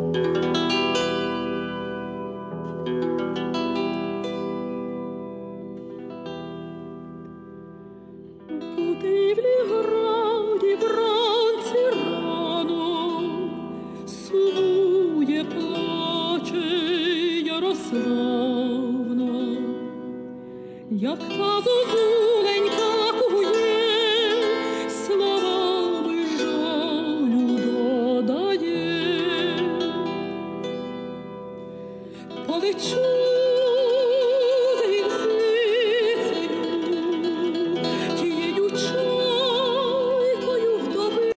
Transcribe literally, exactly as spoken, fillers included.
Дивлі граді вранці рано, сумує, плаче Ярославна, як та зозуленька кує, словами жалю додає. Полечу